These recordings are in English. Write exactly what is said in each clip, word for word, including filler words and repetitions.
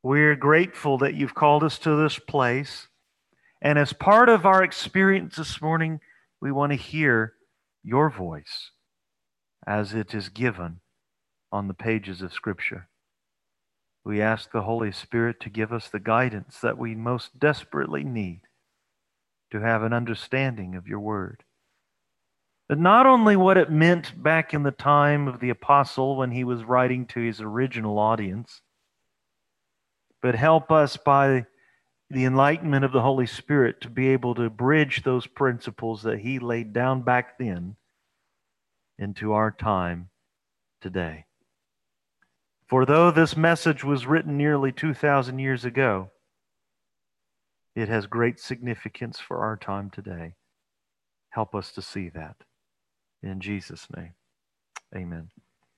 We're grateful that you've called us to this place. And as part of our experience this morning, we want to hear your voice as it is given on the pages of Scripture. We ask the Holy Spirit to give us the guidance that we most desperately need to have an understanding of your word. But not only what it meant back in the time of the apostle when he was writing to his original audience, but help us by the enlightenment of the Holy Spirit to be able to bridge those principles that he laid down back then into our time today. For though this message was written nearly two thousand years ago, it has great significance for our time today. Help us to see that. In Jesus' name, amen.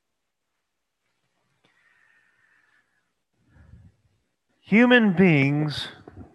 Human beings,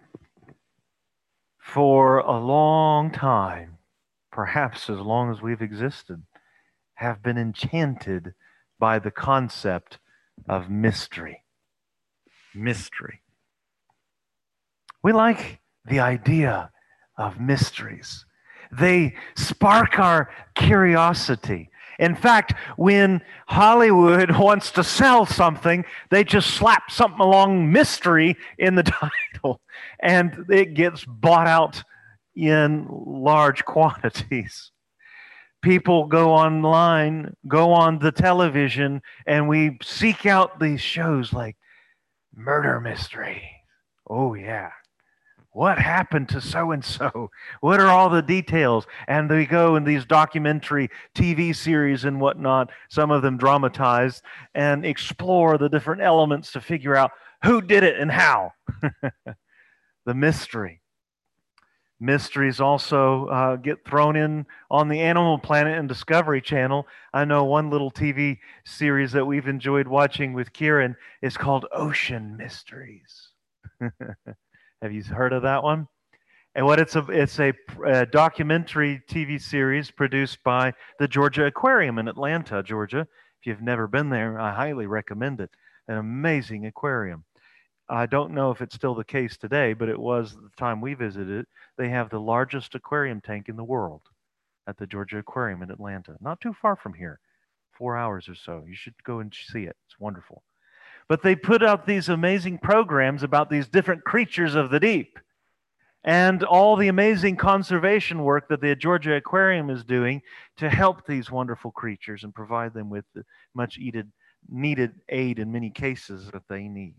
for a long time, perhaps as long as we've existed, have been enchanted by the concept of mystery. Mystery. We like the idea of mysteries. They spark our curiosity. In fact, when Hollywood wants to sell something, they just slap something along mystery in the title, and it gets bought out in large quantities. People go online, go on the television, and we seek out these shows like Murder Mystery. Oh, yeah. What happened to so-and-so? What are all the details? And they go in these documentary T V series and whatnot, some of them dramatized, and explore the different elements to figure out who did it and how. The mystery. Mysteries also uh, get thrown in on the Animal Planet and Discovery Channel. I know one little T V series that we've enjoyed watching with Kieran is called Ocean Mysteries. Have you heard of that one? And what it's a it's a, a documentary T V series produced by the Georgia Aquarium in Atlanta, Georgia. If you've never been there, I highly recommend it. An amazing aquarium. I don't know if it's still the case today, but it was the time we visited it. They have the largest aquarium tank in the world at the Georgia Aquarium in Atlanta. Not too far from here, four hours or so. You should go and see it. It's wonderful. But they put out these amazing programs about these different creatures of the deep and all the amazing conservation work that the Georgia Aquarium is doing to help these wonderful creatures and provide them with the much needed, needed aid in many cases that they need.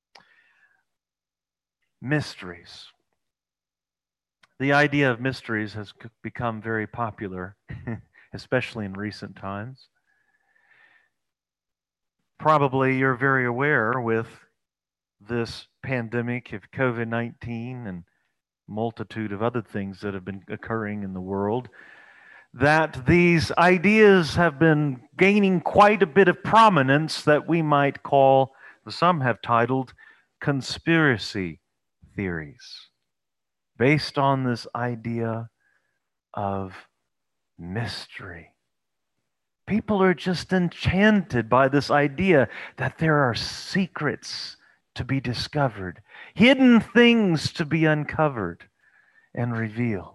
Mysteries. The idea of mysteries has become very popular, especially in recent times. Probably you're very aware with this pandemic of COVID nineteen and multitude of other things that have been occurring in the world, that these ideas have been gaining quite a bit of prominence that we might call, some have titled, conspiracy theories, based on this idea of mystery. People are just enchanted by this idea that there are secrets to be discovered, hidden things to be uncovered and revealed.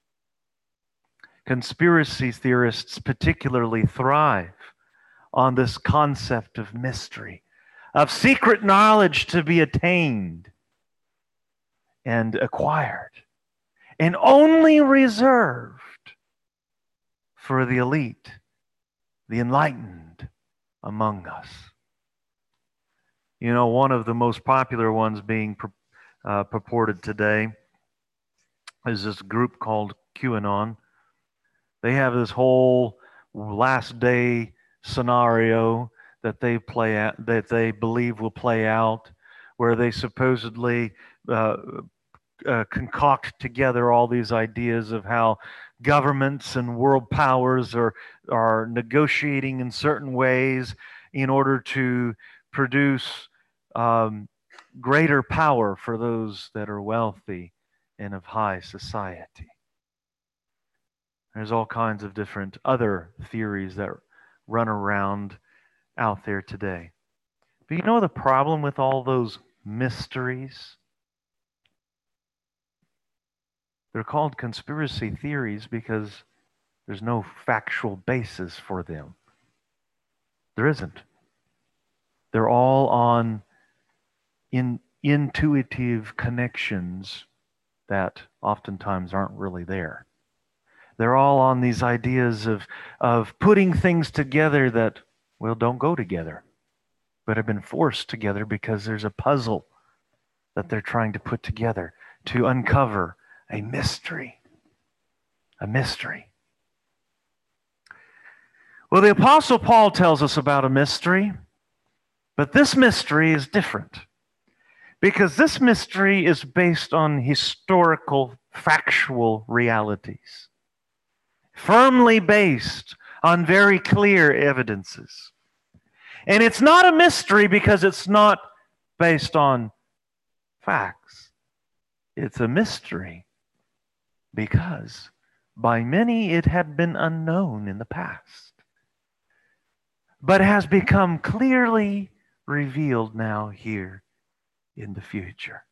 Conspiracy theorists particularly thrive on this concept of mystery, of secret knowledge to be attained and acquired, and only reserved for the elite, the enlightened among us. You know, one of the most popular ones being uh, purported today is this group called QAnon. They have this whole last day scenario that they play out, that they believe will play out, where they supposedly uh, uh, concoct together all these ideas of how governments and world powers are are negotiating in certain ways in order to produce um, greater power for those that are wealthy and of high society. There's all kinds of different other theories that run around out there today. But you know the problem with all those mysteries. They're called conspiracy theories because there's no factual basis for them. There isn't. They're all on in, intuitive connections that oftentimes aren't really there. They're all on these ideas of, of putting things together that, well, don't go together, but have been forced together because there's a puzzle that they're trying to put together to uncover a mystery. A mystery. Well, the Apostle Paul tells us about a mystery, but this mystery is different because this mystery is based on historical, factual realities, firmly based on very clear evidences. And it's not a mystery because it's not based on facts. It's a mystery because by many it had been unknown in the past, but has become clearly revealed now here in the future.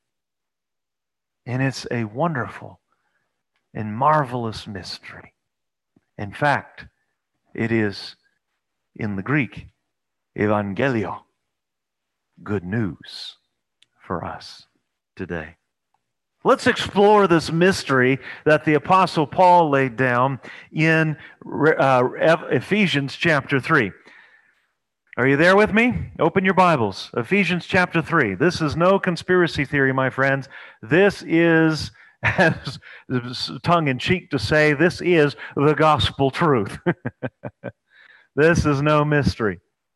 And it's a wonderful and marvelous mystery. In fact, it is in the Greek, Evangelio, good news for us today. Let's explore this mystery that the Apostle Paul laid down in uh, Ephesians chapter three. Are you there with me? Open your Bibles. Ephesians chapter three. This is no conspiracy theory, my friends. This is, as tongue-in-cheek to say, this is the gospel truth. This is no mystery.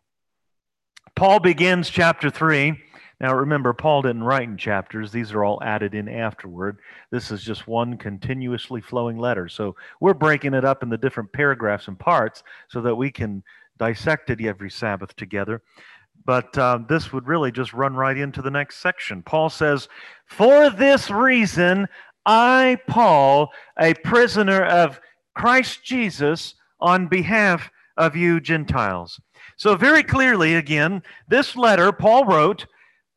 Paul begins chapter three. Now remember, Paul didn't write in chapters. These are all added in afterward. This is just one continuously flowing letter. So we're breaking it up into different paragraphs and parts so that we can dissect it every Sabbath together. But uh, this would really just run right into the next section. Paul says, "For this reason, I, Paul, a prisoner of Christ Jesus, on behalf of you Gentiles." So very clearly, again, this letter Paul wrote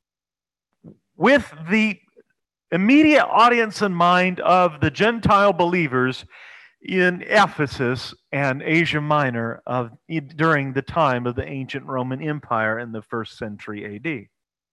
with the immediate audience in mind of the Gentile believers in Ephesus and Asia Minor of, during the time of the ancient Roman Empire in the first century A D.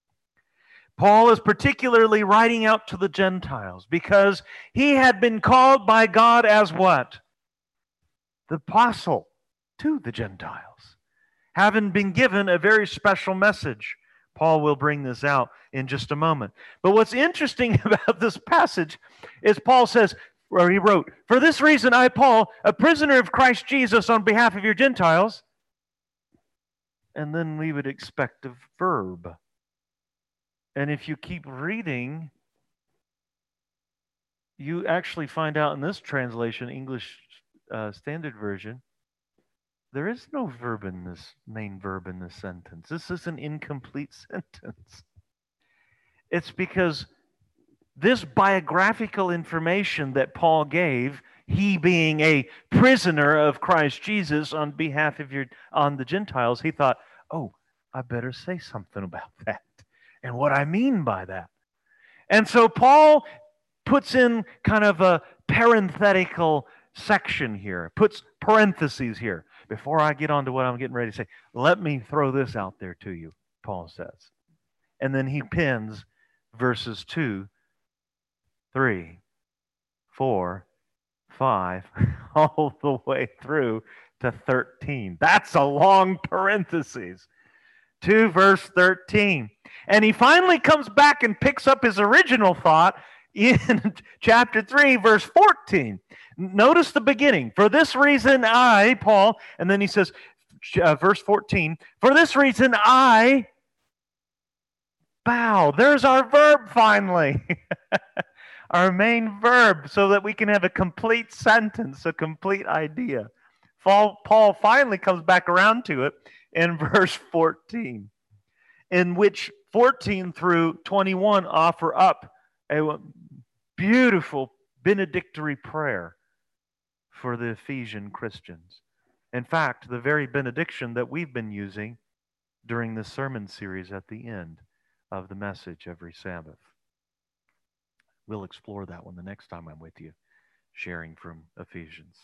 Paul is particularly writing out to the Gentiles because he had been called by God as what? The apostle to the Gentiles, having been given a very special message. Paul will bring this out in just a moment. But what's interesting about this passage is Paul says, or he wrote, "For this reason I, Paul, a prisoner of Christ Jesus on behalf of your Gentiles." And then we would expect a verb. And if you keep reading, you actually find out in this translation, English uh, Standard Version, there is no verb in this, main verb in this sentence. This is an incomplete sentence. It's because this biographical information that Paul gave, he being a prisoner of Christ Jesus on behalf of your, on the Gentiles, he thought, oh, I better say something about that and what I mean by that. And so Paul puts in kind of a parenthetical section here, puts parentheses here. Before I get on to what I'm getting ready to say, let me throw this out there to you, Paul says. And then he pins verses two, three, four, five, all the way through to thirteen. That's a long parenthesis. To verse thirteen. And he finally comes back and picks up his original thought in chapter three, verse fourteen. Notice the beginning. "For this reason I," Paul, and then he says, uh, verse fourteen, "For this reason I bow." There's our verb finally. Our main verb, so that we can have a complete sentence, a complete idea. Paul, Paul finally comes back around to it in verse fourteen, in which fourteen through twenty-one offer up a beautiful benedictory prayer for the Ephesian Christians. In fact, the very benediction that we've been using during this sermon series at the end of the message every Sabbath. We'll explore that one the next time I'm with you, sharing from Ephesians.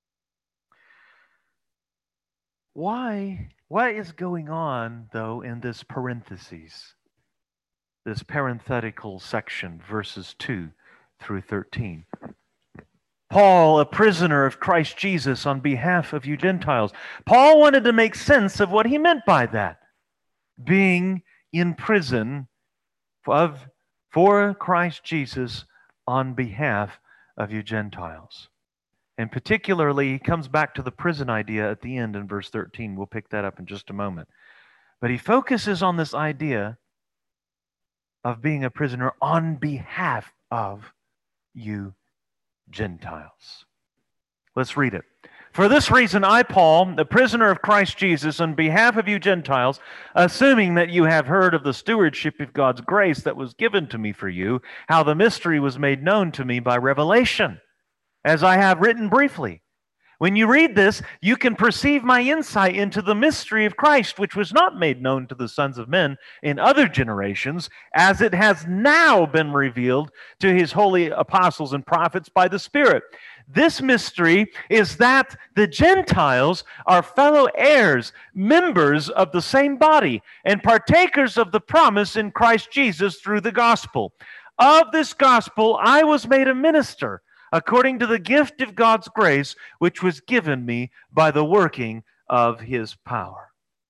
Why, what is going on, though, in this parentheses, this parenthetical section, verses two through thirteen? Paul, a prisoner of Christ Jesus on behalf of you Gentiles. Paul wanted to make sense of what he meant by that. Being in prison of, for Christ Jesus on behalf of you Gentiles. And particularly, he comes back to the prison idea at the end in verse thirteen. We'll pick that up in just a moment. But he focuses on this idea of being a prisoner on behalf of you Gentiles. Let's read it. For this reason, I, Paul, the prisoner of Christ Jesus, on behalf of you Gentiles, assuming that you have heard of the stewardship of God's grace that was given to me for you, how the mystery was made known to me by revelation, as I have written briefly. When you read this, you can perceive my insight into the mystery of Christ, which was not made known to the sons of men in other generations, as it has now been revealed to his holy apostles and prophets by the Spirit. This mystery is that the Gentiles are fellow heirs, members of the same body, and partakers of the promise in Christ Jesus through the gospel. Of this gospel I was made a minister, according to the gift of God's grace, which was given me by the working of his power.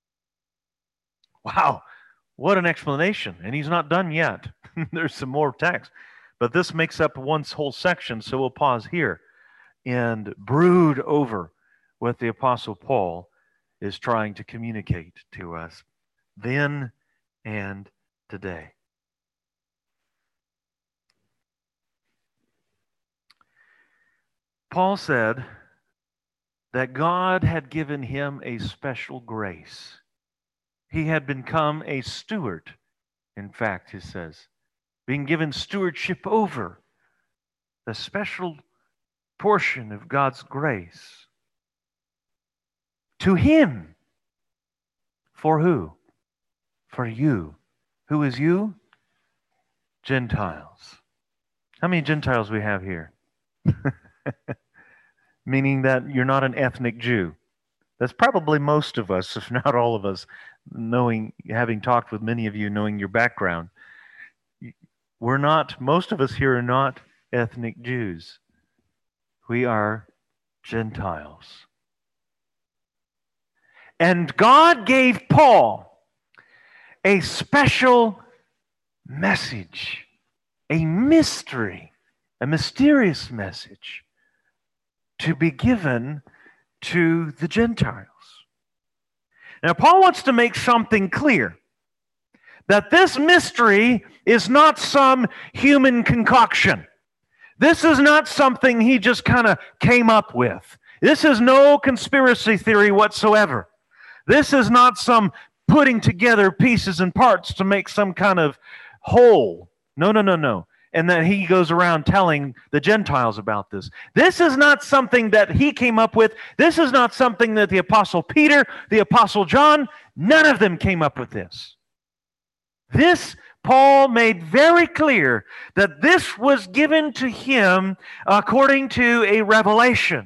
Wow, what an explanation. And he's not done yet. There's some more text. But this makes up one whole section, so we'll pause here and brood over what the Apostle Paul is trying to communicate to us then and today. Paul said that God had given him a special grace. He had become a steward, in fact, he says, being given stewardship over the special portion of God's grace. To him. For who? For you. Who is you? Gentiles. How many Gentiles we have here? Meaning that you're not an ethnic Jew. That's probably most of us, if not all of us, knowing, having talked with many of you, knowing your background. We're not, most of us here are not ethnic Jews. We are Gentiles. And God gave Paul a special message, a mystery, a mysterious message to be given to the Gentiles. Now, Paul wants to make something clear, that this mystery is not some human concoction. This is not something he just kind of came up with. This is no conspiracy theory whatsoever. This is not some putting together pieces and parts to make some kind of whole. No, no, no, no. And that he goes around telling the Gentiles about this. This is not something that he came up with. This is not something that the Apostle Peter, the Apostle John, none of them came up with this. This, Paul made very clear that this was given to him according to a revelation.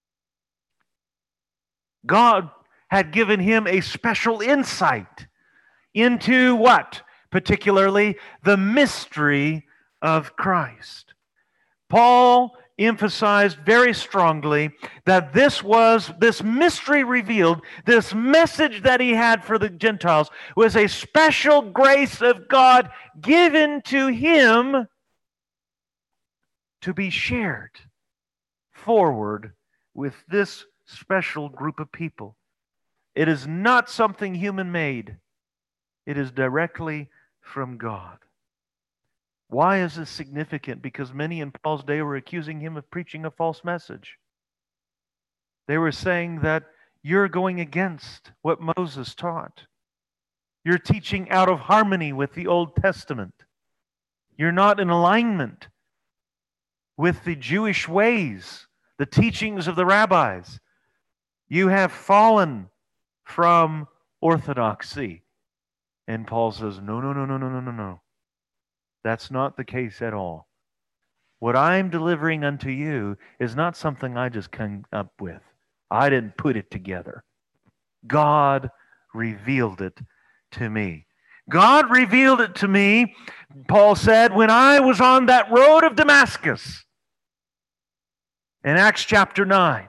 God had given him a special insight into what? Particularly the mystery of Christ. Paul emphasized very strongly that this was, this mystery revealed, this message that he had for the Gentiles was a special grace of God given to him to be shared forward with this special group of people. It is not something human made. It is directly from God. Why is this significant? Because many in Paul's day were accusing him of preaching a false message. They were saying that you're going against what Moses taught. You're teaching out of harmony with the Old Testament. You're not in alignment with the Jewish ways, the teachings of the rabbis. You have fallen from orthodoxy. And Paul says, no, no, no, no, no, no, no, no. That's not the case at all. What I'm delivering unto you is not something I just came up with. I didn't put it together. God revealed it to me. God revealed it to me, Paul said, when I was on that road of Damascus in Acts chapter nine.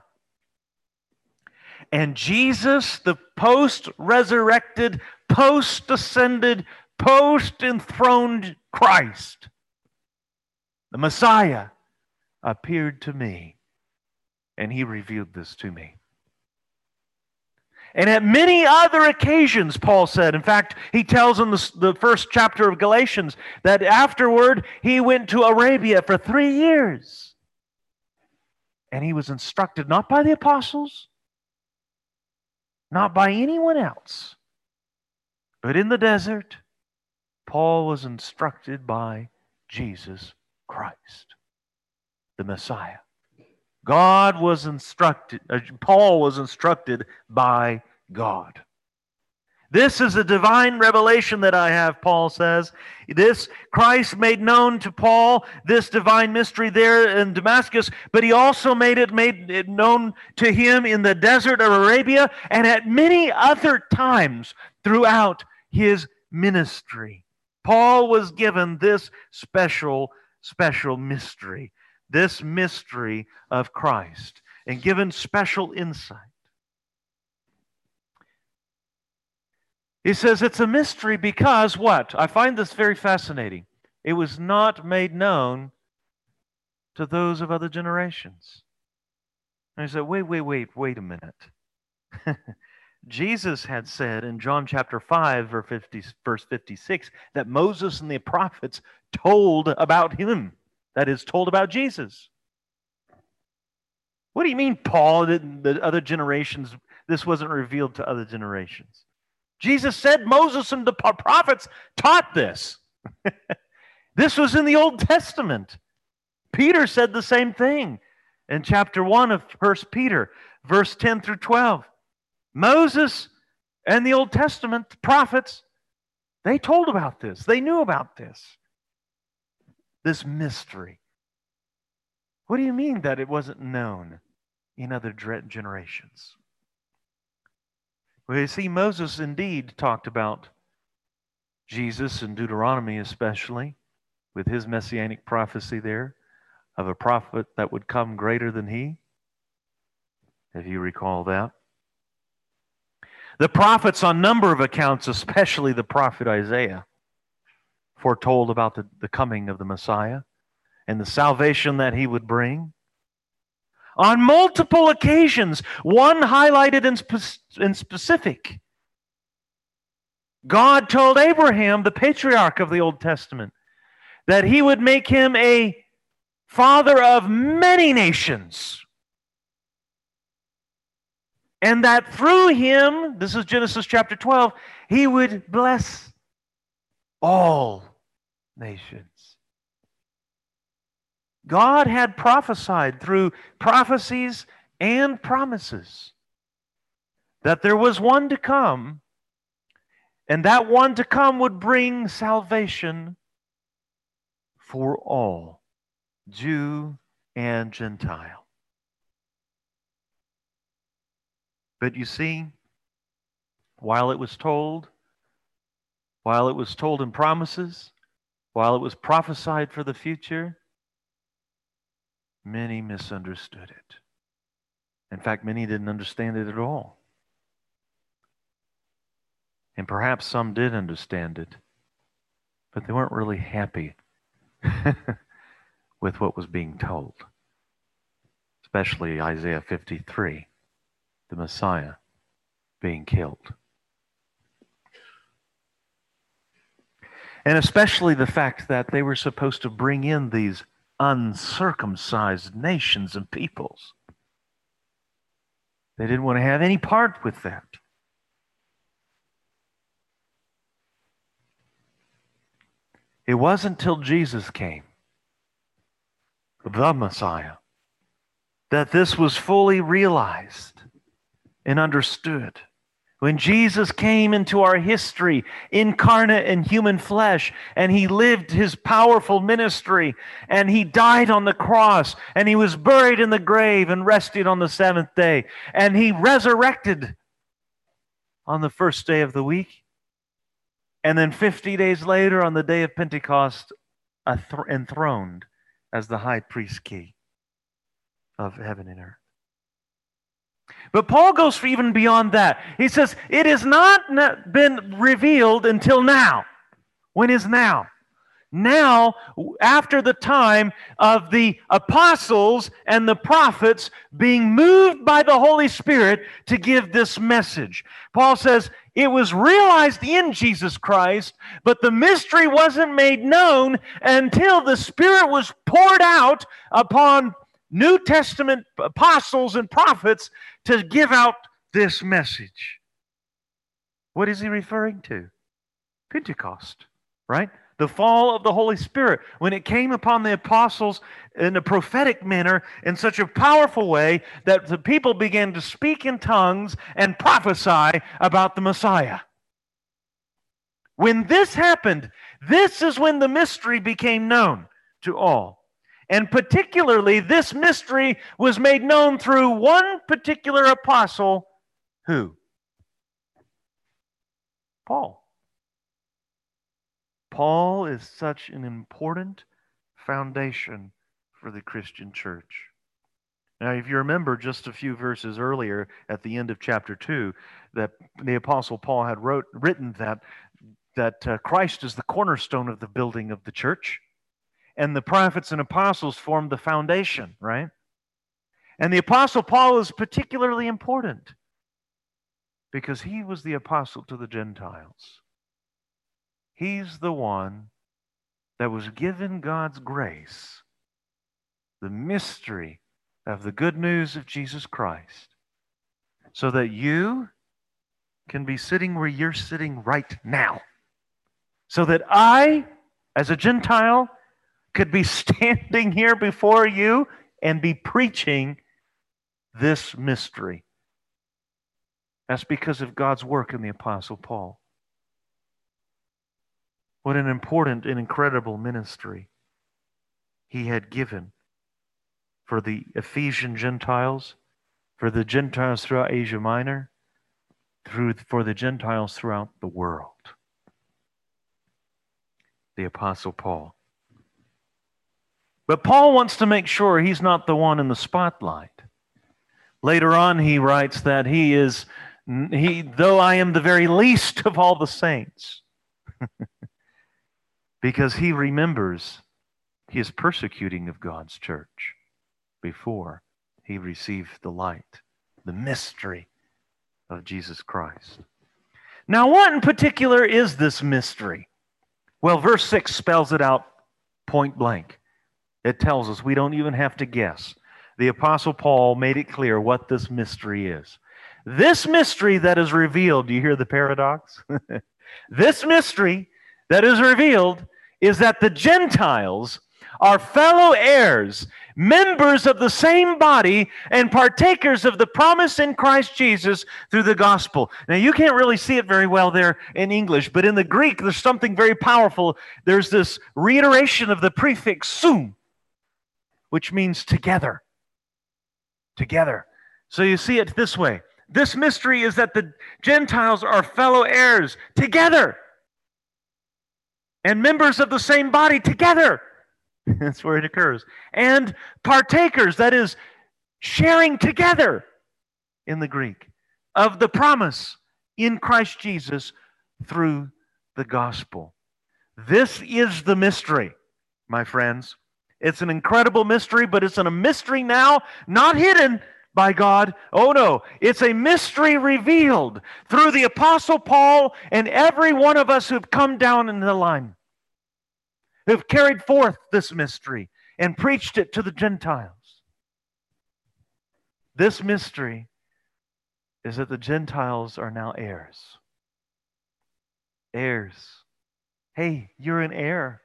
And Jesus, the post-resurrected, post-ascended, post-enthroned Christ, the Messiah, appeared to me, and he revealed this to me. And at many other occasions, Paul said, in fact, he tells in the, the first chapter of Galatians that afterward he went to Arabia for three years. And he was instructed not by the apostles, not by anyone else, but in the desert, Paul was instructed by Jesus Christ, the Messiah. God was instructed, uh, Paul was instructed by God. This is a divine revelation that I have, Paul says. This Christ made known to Paul this divine mystery there in Damascus, but he also made it made it known to him in the desert of Arabia and at many other times throughout his ministry. Paul was given this special, special mystery, this mystery of Christ, and given special insight. He says it's a mystery because what? I find this very fascinating. It was not made known to those of other generations. And he said, wait, wait, wait, wait a minute. Jesus had said in John chapter five, verse fifty-six, that Moses and the prophets told about him. That is, told about Jesus. What do you mean, Paul, that the other generations, this wasn't revealed to other generations? Jesus said Moses and the prophets taught this. This was in the Old Testament. Peter said the same thing in chapter one of First Peter, verse ten through twelve. Moses and the Old Testament, the prophets, they told about this. They knew about this. This mystery. What do you mean that it wasn't known in other generations? Well, you see, Moses indeed talked about Jesus in Deuteronomy especially, with his messianic prophecy there of a prophet that would come greater than he, if you recall that. The prophets on a number of accounts, especially the prophet Isaiah, foretold about the, the coming of the Messiah and the salvation that he would bring. On multiple occasions, one highlighted in, spe- in specific. God told Abraham, the patriarch of the Old Testament, that he would make him a father of many nations. And that through him, this is Genesis chapter twelve, he would bless all nations. God had prophesied through prophecies and promises that there was one to come, and that one to come would bring salvation for all, Jew and Gentile. But you see, while it was told, while it was told in promises, while it was prophesied for the future, many misunderstood it. In fact, many didn't understand it at all. And perhaps some did understand it, but they weren't really happy with what was being told. Especially Isaiah fifty-three, the Messiah being killed. And especially the fact that they were supposed to bring in these uncircumcised nations and peoples. They didn't want to have any part with that. It wasn't until Jesus came, the Messiah, that this was fully realized and understood. When Jesus came into our history, incarnate in human flesh, and he lived his powerful ministry, and he died on the cross, and he was buried in the grave and rested on the seventh day, and he resurrected on the first day of the week. And then fifty days later, on the day of Pentecost, enthroned as the high priest king of heaven and earth. But Paul goes for even beyond that. He says, it has not been revealed until now. When is now? Now, after the time of the apostles and the prophets being moved by the Holy Spirit to give this message. Paul says, it was realized in Jesus Christ, but the mystery wasn't made known until the Spirit was poured out upon New Testament apostles and prophets to give out this message. What is he referring to? Pentecost, right? The fall of the Holy Spirit, when it came upon the apostles in a prophetic manner in such a powerful way that the people began to speak in tongues and prophesy about the Messiah. When this happened, this is when the mystery became known to all. And particularly, this mystery was made known through one particular apostle. Who? Paul. Paul is such an important foundation for the Christian church. Now, if you remember just a few verses earlier at the end of chapter two, that the Apostle Paul had wrote, written that, that uh, Christ is the cornerstone of the building of the church, and the prophets and apostles formed the foundation, right? And the Apostle Paul is particularly important because he was the apostle to the Gentiles. He's the one that was given God's grace, the mystery of the good news of Jesus Christ, so that you can be sitting where you're sitting right now. So that I, as a Gentile, could be standing here before you and be preaching this mystery. That's because of God's work in the Apostle Paul. What an important and incredible ministry he had given for the Ephesian Gentiles, for the Gentiles throughout Asia Minor, through, for the Gentiles throughout the world. The Apostle Paul. But Paul wants to make sure he's not the one in the spotlight. Later on, he writes that he is, he, though I am the very least of all the saints, because he remembers his persecuting of God's church before he received the light, the mystery of Jesus Christ. Now, what in particular is this mystery? Well, verse six spells it out point blank. It tells us we don't even have to guess. The Apostle Paul made it clear what this mystery is. This mystery that is revealed, do you hear the paradox? This mystery that is revealed is that the Gentiles are fellow heirs, members of the same body, and partakers of the promise in Christ Jesus through the gospel. Now, you can't really see it very well there in English, but in the Greek, there's something very powerful. There's this reiteration of the prefix sum, which means together. Together. So you see it this way. This mystery is that the Gentiles are fellow heirs together and members of the same body together. That's where it occurs. And partakers, that is, sharing together in the Greek of the promise in Christ Jesus through the gospel. This is the mystery, my friends. It's an incredible mystery, but it's a mystery now, not hidden by God. Oh no, it's a mystery revealed through the Apostle Paul and every one of us who've come down in the line, who've carried forth this mystery and preached it to the Gentiles. This mystery is that the Gentiles are now heirs. Heirs. Hey, you're an heir.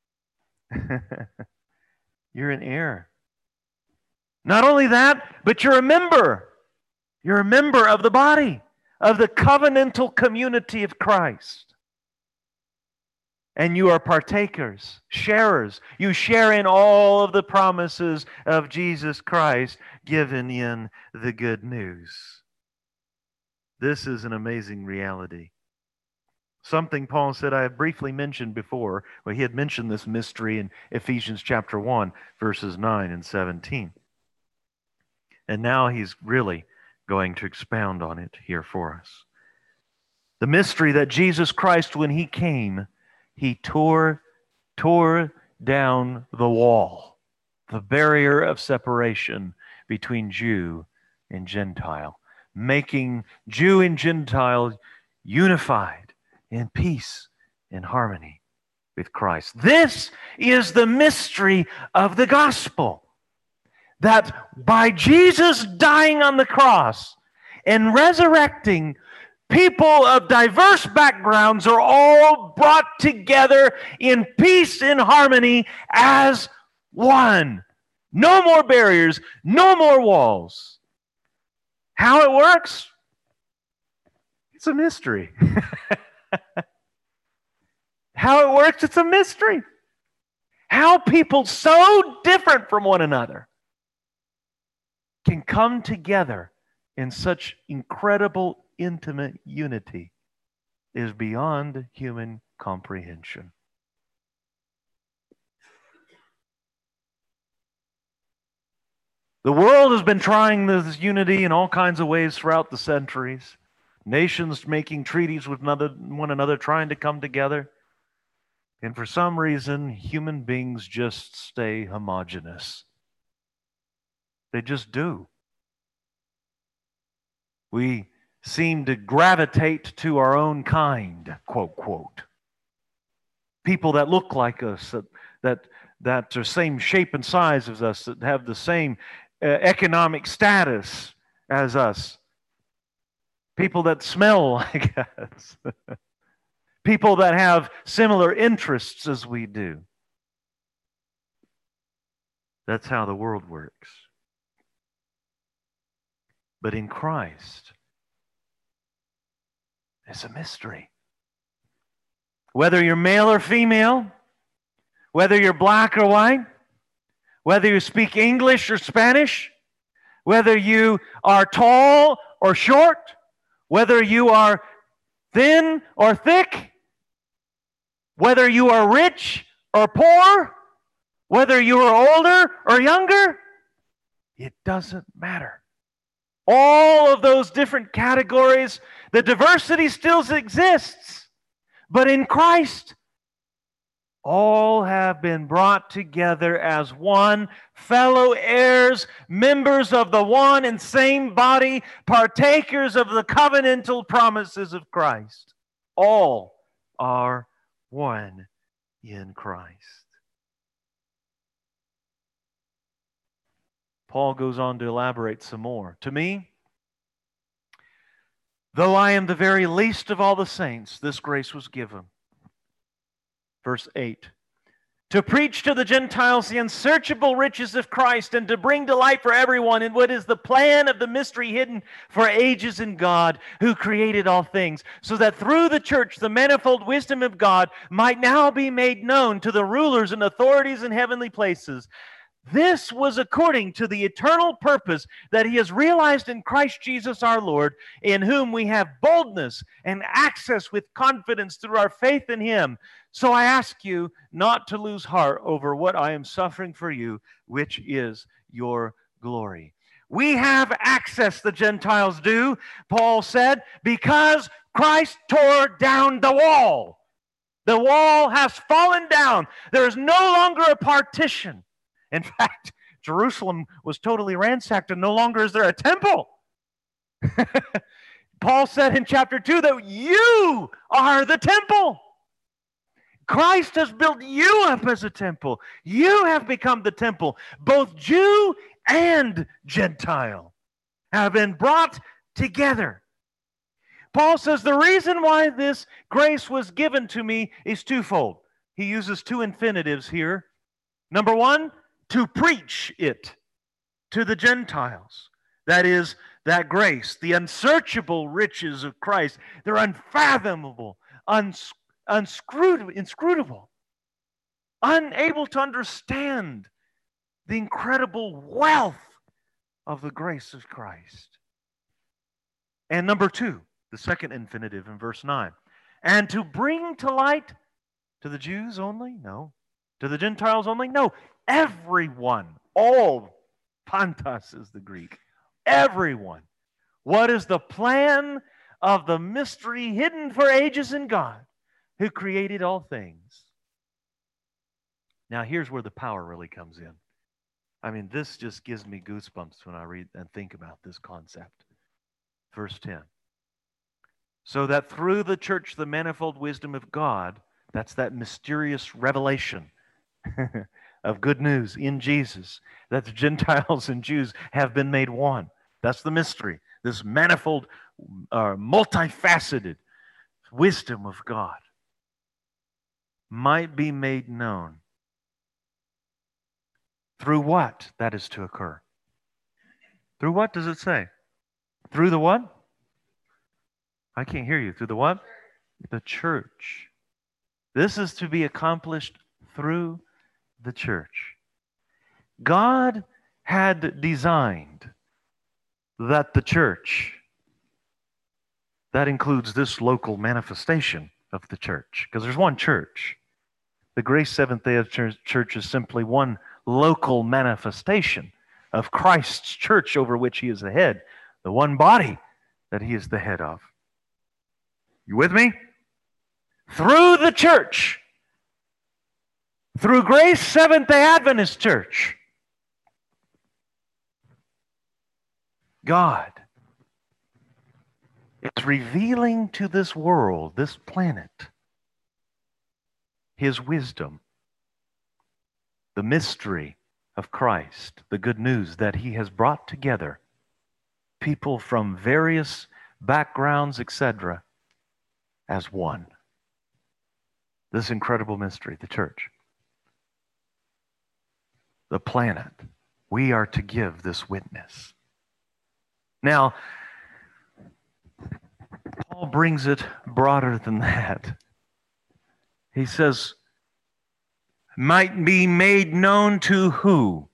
You're an heir. Not only that, but you're a member. You're a member of the body of the covenantal community of Christ. And you are partakers, sharers. You share in all of the promises of Jesus Christ given in the good news. This is an amazing reality. Something Paul said I have briefly mentioned before. Well, he had mentioned this mystery in Ephesians chapter one, verses nine and seventeen. And now he's really going to expound on it here for us. The mystery that Jesus Christ, when he came, he tore, tore down the wall, the barrier of separation between Jew and Gentile, making Jew and Gentile unified in peace and harmony with Christ. This is the mystery of the gospel, that by Jesus dying on the cross and resurrecting, people of diverse backgrounds are all brought together in peace and harmony as one. No more barriers, no more walls. How it works? It's a mystery. How it works, it's a mystery. How people so different from one another can come together in such incredible, intimate unity is beyond human comprehension. The world has been trying this unity in all kinds of ways throughout the centuries. Nations making treaties with another, one another, trying to come together. And for some reason, human beings just stay homogeneous. They just do. We seem to gravitate to our own kind, quote, quote. People that look like us, that, that, that are same shape and size as us, that have the same uh, economic status as us. People that smell like us. People that have similar interests as we do. That's how the world works. But in Christ, it's a mystery. Whether you're male or female, whether you're black or white, whether you speak English or Spanish, whether you are tall or short, whether you are thin or thick, whether you are rich or poor, whether you are older or younger, it doesn't matter. All of those different categories, the diversity still exists. But in Christ, all have been brought together as one, fellow heirs, members of the one and same body, partakers of the covenantal promises of Christ. All are one in Christ. Paul goes on to elaborate some more. To me, though I am the very least of all the saints, this grace was given. Verse eight. To preach to the Gentiles the unsearchable riches of Christ and to bring delight for everyone in what is the plan of the mystery hidden for ages in God who created all things, so that through the church the manifold wisdom of God might now be made known to the rulers and authorities in heavenly places. This was according to the eternal purpose that He has realized in Christ Jesus our Lord, in whom we have boldness and access with confidence through our faith in Him. So I ask you not to lose heart over what I am suffering for you, which is your glory. We have access, the Gentiles do, Paul said, because Christ tore down the wall. The wall has fallen down. There is no longer a partition. In fact, Jerusalem was totally ransacked and no longer is there a temple. Paul said in chapter two that you are the temple. Christ has built you up as a temple. You have become the temple. Both Jew and Gentile have been brought together. Paul says the reason why this grace was given to me is twofold. He uses two infinitives here. Number one, to preach it to the Gentiles. That is, that grace, the unsearchable riches of Christ, they're unfathomable, uns- unscrutable, inscrutable, unable to understand the incredible wealth of the grace of Christ. And number two, the second infinitive in verse nine, and to bring to light to the Jews only? No. To the Gentiles only? No. Everyone, all, pantos is the Greek, everyone. What is the plan of the mystery hidden for ages in God, who created all things? Now, here's where the power really comes in. I mean, this just gives me goosebumps when I read and think about this concept. Verse ten. So that through the church, the manifold wisdom of God, that's that mysterious revelation of good news in Jesus, that the Gentiles and Jews have been made one. That's the mystery. This manifold, uh, multifaceted wisdom of God might be made known. Through what that is to occur? Through what does it say? Through the what? I can't hear you. Through the what? The church. This is to be accomplished through the church. God had designed that the church, that includes this local manifestation of the church, because there's one church. The Grace Seventh-day Church is simply one local manifestation of Christ's church over which he is the head, the one body that he is the head of. You with me? Through the church, through Grace Seventh-day Adventist Church, God is revealing to this world, this planet, his wisdom, the mystery of Christ, the good news that he has brought together people from various backgrounds, et cetera, as one. This incredible mystery, the church, the planet, we are to give this witness. Now, Paul brings it broader than that. He says, might be made known to who?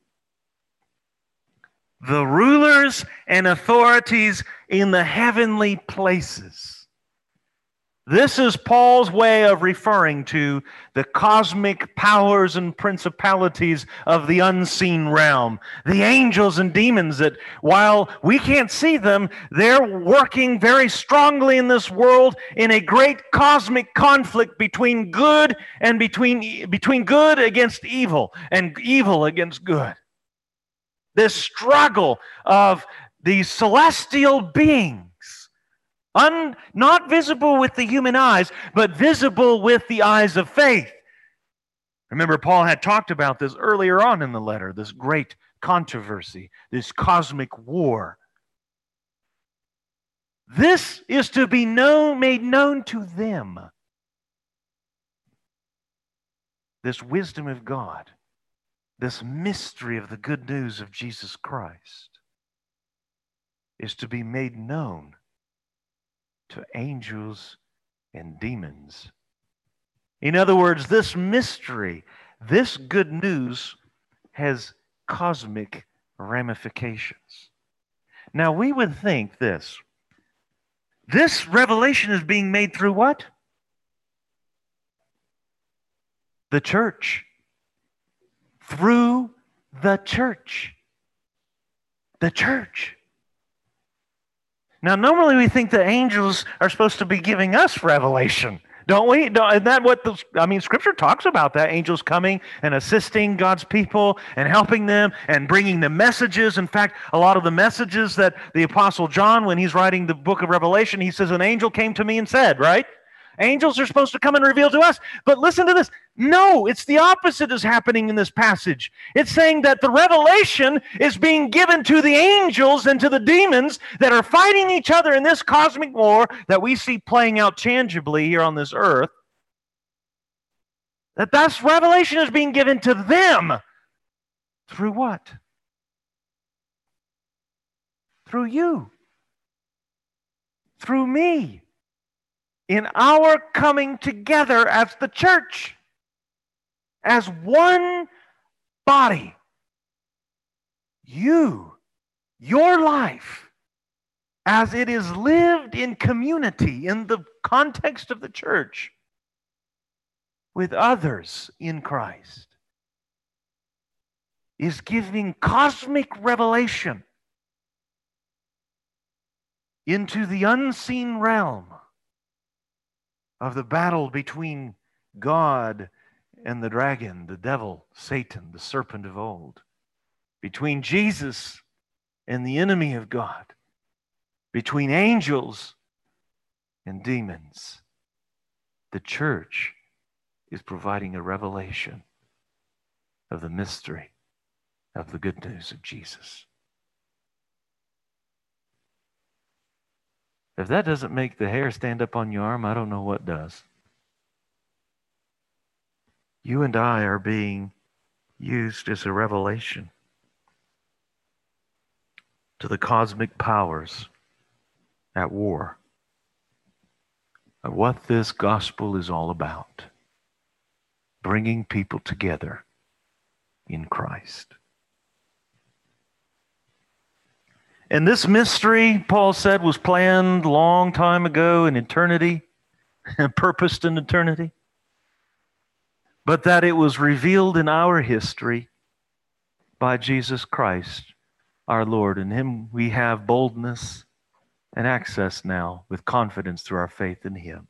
The rulers and authorities in the heavenly places. This is Paul's way of referring to the cosmic powers and principalities of the unseen realm. The angels and demons that, while we can't see them, they're working very strongly in this world in a great cosmic conflict between good and between, between good against evil and evil against good. This struggle of these celestial beings, Un, not visible with the human eyes, but visible with the eyes of faith. Remember, Paul had talked about this earlier on in the letter, this great controversy, this cosmic war. This is to be known, made known to them. This wisdom of God, this mystery of the good news of Jesus Christ, is to be made known to angels and demons. In other words, this mystery, this good news has cosmic ramifications. Now, we would think this. This revelation is being made through what? The church. Through the church. The church. Now, normally we think the angels are supposed to be giving us revelation, don't we? Isn't that what the, I mean, Scripture talks about that, angels coming and assisting God's people and helping them and bringing them messages. In fact, a lot of the messages that the Apostle John, when he's writing the book of Revelation, he says, an angel came to me and said, right? Angels are supposed to come and reveal to us. But listen to this. No, it's the opposite is happening in this passage. It's saying that the revelation is being given to the angels and to the demons that are fighting each other in this cosmic war that we see playing out tangibly here on this earth. That that revelation is being given to them. Through what? Through you. through me in our coming together as the church, as one body. You, your life, as it is lived in community, in the context of the church, with others in Christ, is giving cosmic revelation into the unseen realm of the battle between God and the dragon, the devil, Satan, the serpent of old, between Jesus and the enemy of God, between angels and demons. The church is providing a revelation of the mystery of the good news of Jesus. If that doesn't make the hair stand up on your arm, I don't know what does. You and I are being used as a revelation to the cosmic powers at war of what this gospel is all about. Bringing people together in Christ. And this mystery, Paul said, was planned a long time ago in eternity, purposed in eternity, but that it was revealed in our history by Jesus Christ, our Lord. In Him we have boldness and access now with confidence through our faith in Him.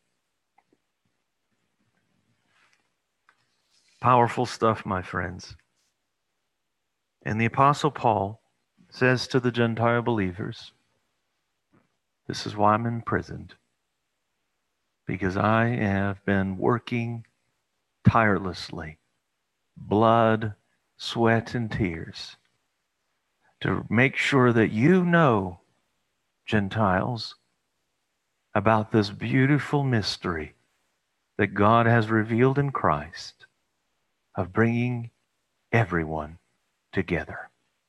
Powerful stuff, my friends. And the Apostle Paul says to the Gentile believers, this is why I'm imprisoned, because I have been working tirelessly, blood, sweat, and tears, to make sure that you know, Gentiles, about this beautiful mystery that God has revealed in Christ of bringing everyone together.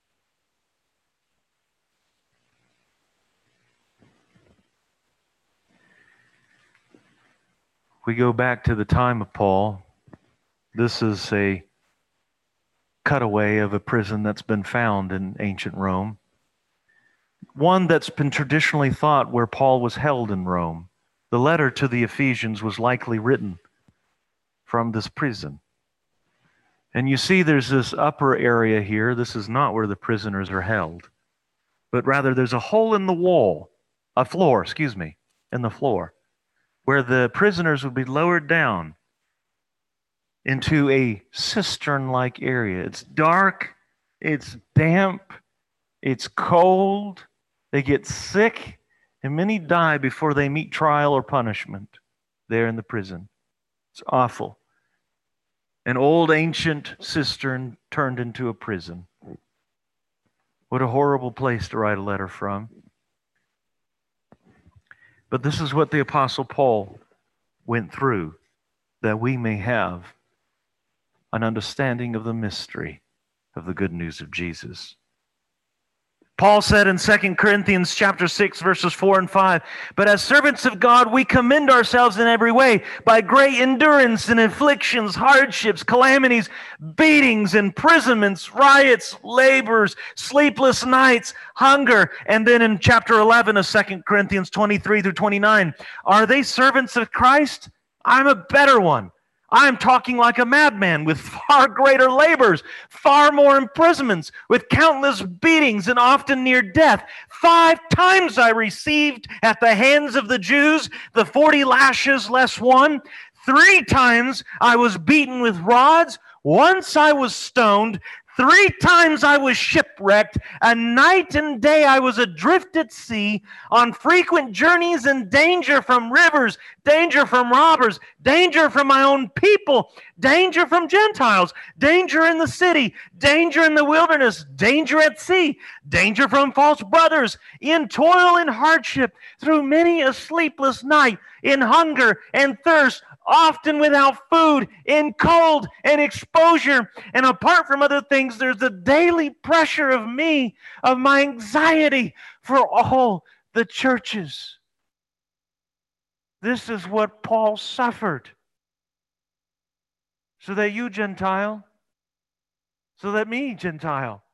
We go back to the time of Paul. This is a cutaway of a prison that's been found in ancient Rome. One that's been traditionally thought where Paul was held in Rome. The letter to the Ephesians was likely written from this prison. And you see there's this upper area here. This is not where the prisoners are held, but rather there's a hole in the wall, a floor, excuse me, in the floor, where the prisoners would be lowered down into a cistern-like area. It's dark, it's damp, it's cold, they get sick, and many die before they meet trial or punishment there in the prison. It's awful. An old ancient cistern turned into a prison. What a horrible place to write a letter from. But this is what the Apostle Paul went through, that we may have an understanding of the mystery of the good news of Jesus. Paul said in Second Corinthians chapter six, verses four and five, but as servants of God, we commend ourselves in every way by great endurance in afflictions, hardships, calamities, beatings, imprisonments, riots, labors, sleepless nights, hunger. And then in chapter eleven of Second Corinthians twenty-three through twenty-nine, are they servants of Christ? I'm a better one. I am talking like a madman with far greater labors, far more imprisonments, with countless beatings and often near death. Five times I received at the hands of the Jews the forty lashes less one. Three times I was beaten with rods. Once I was stoned. Three times I was shipwrecked. A night and day I was adrift at sea, on frequent journeys in danger from rivers, danger from robbers, danger from my own people, danger from Gentiles, danger in the city, danger in the wilderness, danger at sea, danger from false brothers, in toil and hardship, through many a sleepless night, in hunger and thirst, often without food, in cold and exposure. And apart from other things, there's the daily pressure of me, of my anxiety for all the churches. This is what Paul suffered. So that you, Gentile, so that me, Gentile,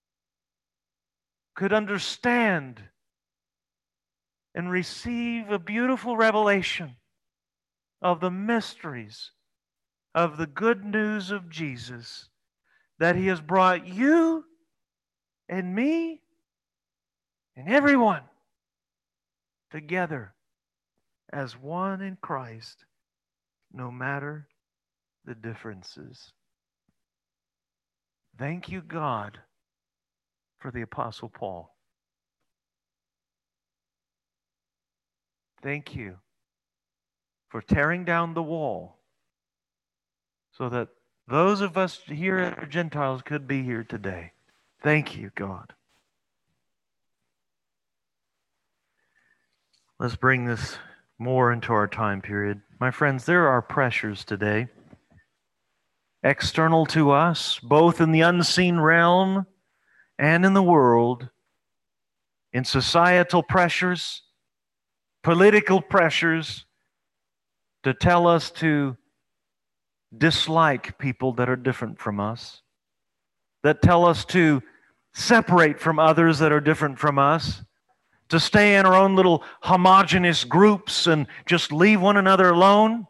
could understand and receive a beautiful revelation of the mysteries of the good news of Jesus, that He has brought you and me and everyone together as one in Christ, no matter the differences. Thank you, God, for the Apostle Paul. Thank you for tearing down the wall so that those of us here, Gentiles, could be here today. Thank you, God. Let's bring this more into our time period. My friends, there are pressures today, external to us, both in the unseen realm and in the world, in societal pressures, political pressures, to tell us to dislike people that are different from us, that tell us to separate from others that are different from us, to stay in our own little homogeneous groups and just leave one another alone.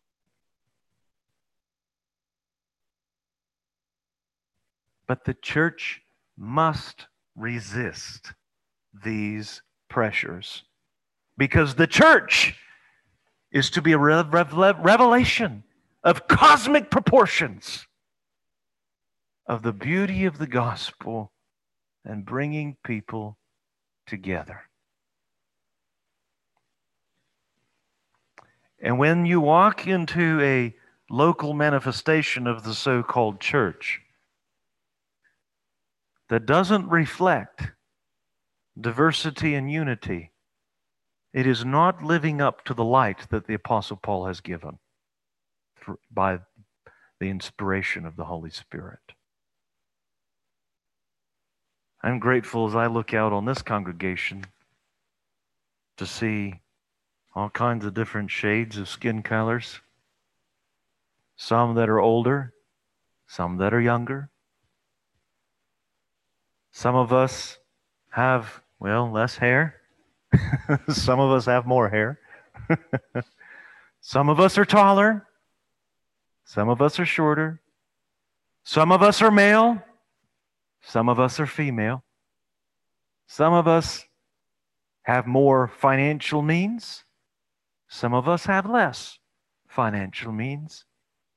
But the church must resist these pressures, because the church is to be a revelation of cosmic proportions of the beauty of the gospel and bringing people together. And when you walk into a local manifestation of the so-called church that doesn't reflect diversity and unity, it is not living up to the light that the Apostle Paul has given by the inspiration of the Holy Spirit. I'm grateful as I look out on this congregation to see all kinds of different shades of skin colors. Some that are older, some that are younger. Some of us have, well, less hair. Some of us have more hair. Some of us are taller. Some of us are shorter. Some of us are male. Some of us are female. Some of us have more financial means. Some of us have less financial means.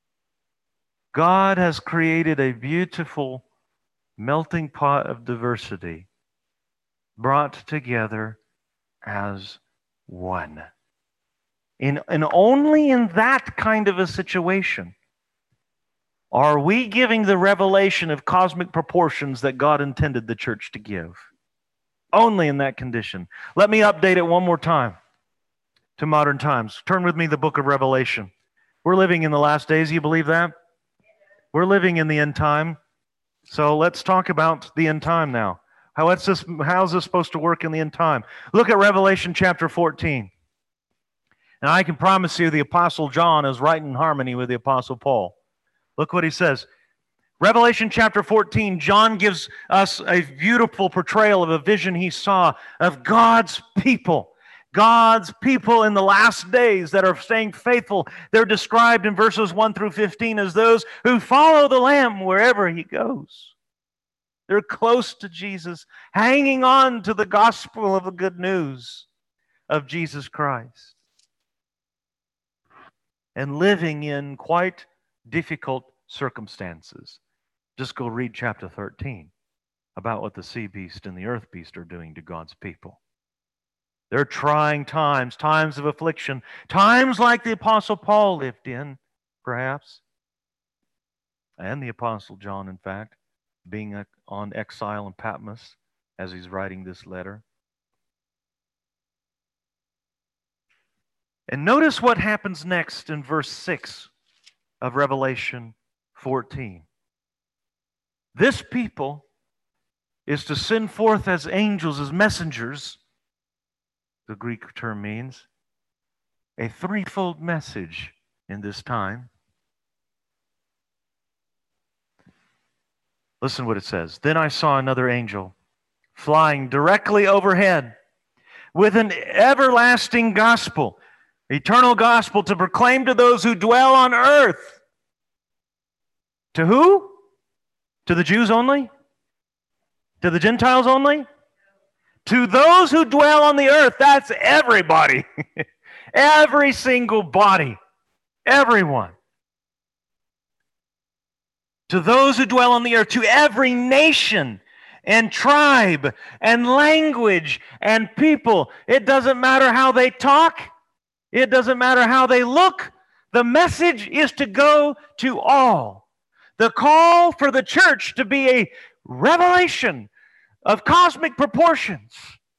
God has created a beautiful melting pot of diversity, brought together as one. In, and only in that kind of a situation are we giving the revelation of cosmic proportions that God intended the church to give. Only in that condition. Let me update it one more time to modern times. Turn with me to the book of Revelation. We're living in the last days. You believe that? We're living in the end time. So let's talk about the end time now. How is this, how is this supposed to work in the end time? Look at Revelation chapter fourteen. And I can promise you the Apostle John is right in harmony with the Apostle Paul. Look what he says. Revelation chapter fourteen, John gives us a beautiful portrayal of a vision he saw of God's people. God's people in the last days that are staying faithful. They're described in verses one through fifteen as those who follow the Lamb wherever he goes. They're close to Jesus, hanging on to the gospel of the good news of Jesus Christ, and living in quite difficult circumstances. Just go read chapter thirteen about what the sea beast and the earth beast are doing to God's people. They're trying times, times of affliction, times like the Apostle Paul lived in, perhaps, and the Apostle John, in fact, being on exile in Patmos as he's writing this letter. And notice what happens next in verse six of Revelation fourteen. This people is to send forth as angels, as messengers, the Greek term means, a threefold message in this time. Listen what it says. Then I saw another angel flying directly overhead with an everlasting gospel, eternal gospel to proclaim to those who dwell on earth. To who? To the Jews only? To the Gentiles only? To those who dwell on the earth. That's everybody. Every single body. Everyone. To those who dwell on the earth, to every nation and tribe and language and people. It doesn't matter how they talk. It doesn't matter how they look. The message is to go to all. The call for the church to be a revelation of cosmic proportions.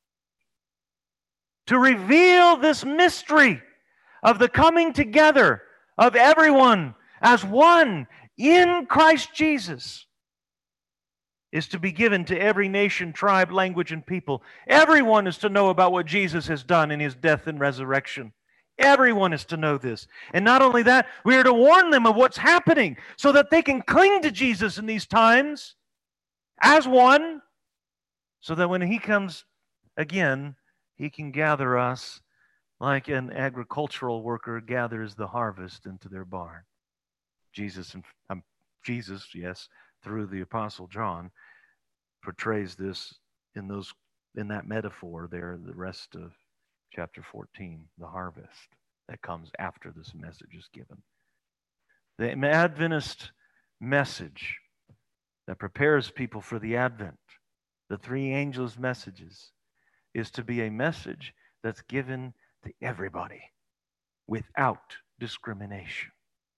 To reveal this mystery of the coming together of everyone as one in Christ Jesus is to be given to every nation, tribe, language, and people. Everyone is to know about what Jesus has done in his death and resurrection. Everyone is to know this. And not only that, we are to warn them of what's happening so that they can cling to Jesus in these times as one, so that when he comes again, he can gather us like an agricultural worker gathers the harvest into their barn. Jesus, um, Jesus, yes, through the Apostle John, portrays this in those in that metaphor there, the rest of chapter fourteen, the harvest that comes after this message is given. The Adventist message that prepares people for the Advent, the three angels' messages, is to be a message that's given to everybody without discrimination.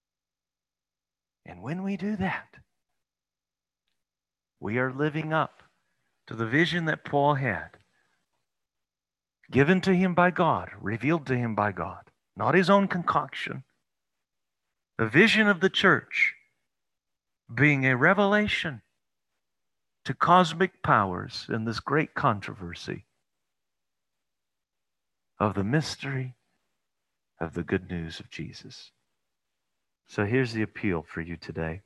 And when we do that, we are living up to the vision that Paul had, given to him by God, revealed to him by God, not his own concoction. The vision of the church being a revelation to cosmic powers in this great controversy of the mystery of the good news of Jesus. So here's the appeal for you today.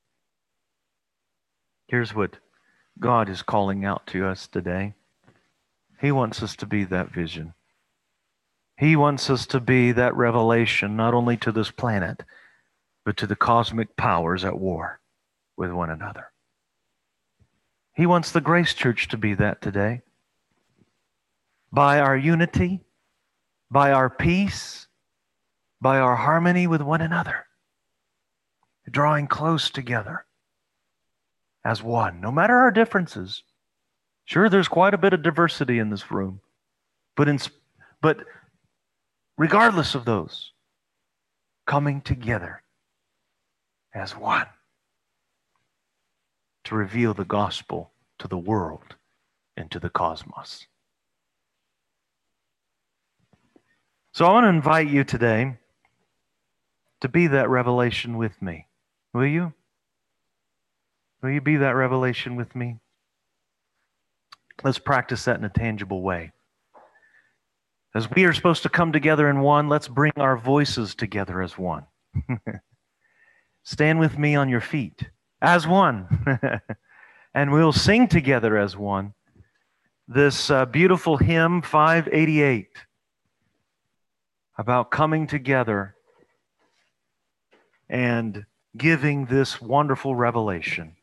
Here's what God is calling out to us today. He wants us to be that vision. He wants us to be that revelation, not only to this planet, but to the cosmic powers at war with one another. He wants the Grace Church to be that today. By our unity, by our peace, by our harmony with one another, drawing close together as one, no matter our differences. Sure, there's quite a bit of diversity in this room, but in, but regardless of those, coming together as one to reveal the gospel to the world and to the cosmos. So I want to invite you today to be that revelation with me. Will you? Will you be that revelation with me? Let's practice that in a tangible way. As we are supposed to come together in one, let's bring our voices together as one. Stand with me on your feet as one. And we'll sing together as one this uh, beautiful hymn, five eighty-eight, about coming together and giving this wonderful revelation.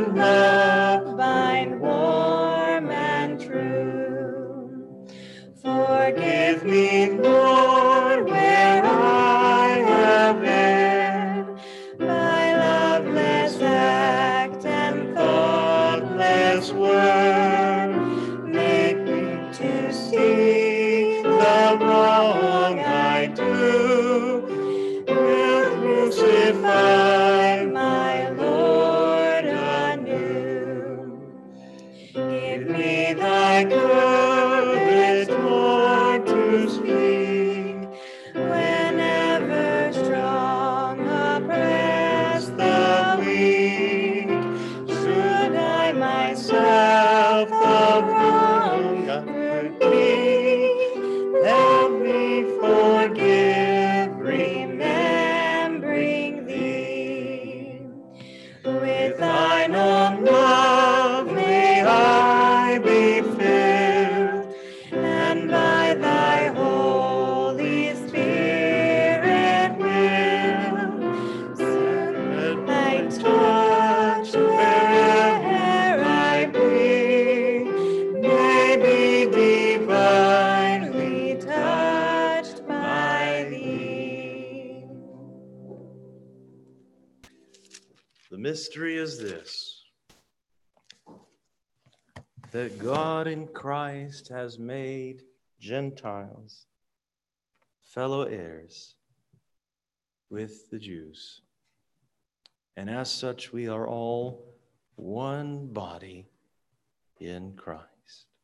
and love bind warm and true. Forgive me, Lord, where I have erred, by loveless act and thoughtless word. Make me to see the wrong I do, and crucify my Lord anew. Give me thy courage, Lord, to speak, whenever strong oppress the weak. Should I myself the wrong repeat, help me forgive, remembering thee. With thine own love may I be filled, and by thy Holy Spirit will send thy touch where'er I be, may be divinely touched by thee. The mystery is this, that God in Christ has made Gentiles fellow heirs with the Jews. And as such, we are all one body in Christ.